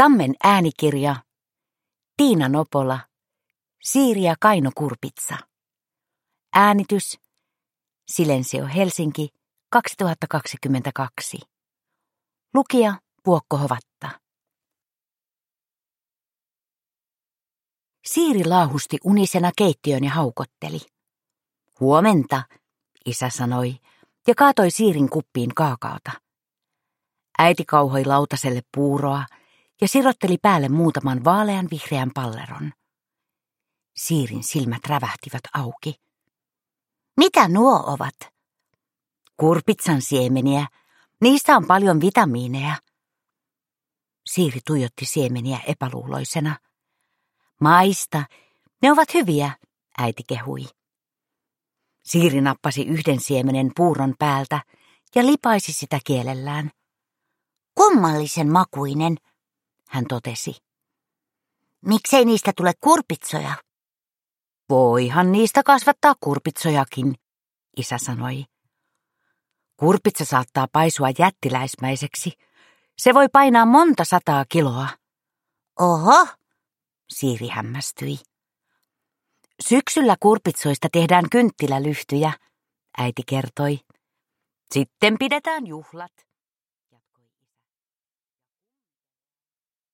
Tammen äänikirja, Tiina Nopola, Siiri ja Kaino Kurpitsa. Äänitys, Silensio Helsinki, 2022. Lukija Puokko Hovatta. Siiri laahusti unisena keittiön ja haukotteli. Huomenta, isä sanoi ja kaatoi Siirin kuppiin kaakaota. Äiti kauhoi lautaselle puuroa ja sirotteli päälle muutaman vaalean vihreän palleron. Siirin silmät rävähtivät auki. Mitä nuo ovat? Kurpitsan siemeniä. Niissä on paljon vitamiineja. Siiri tuijotti siemeniä epäluuloisena. Maista, ne ovat hyviä, äiti kehui. Siiri nappasi yhden siemenen puuron päältä ja lipaisi sitä kielellään. Kummallisen makuinen, hän totesi. Miksei niistä tule kurpitsoja? Voihan niistä kasvattaa kurpitsojakin, isä sanoi. Kurpitsa saattaa paisua jättiläismäiseksi. Se voi painaa monta 100 kiloa. Oho, Siiri hämmästyi. Syksyllä kurpitsoista tehdään kynttilälyhtyjä, äiti kertoi. Sitten pidetään juhlat.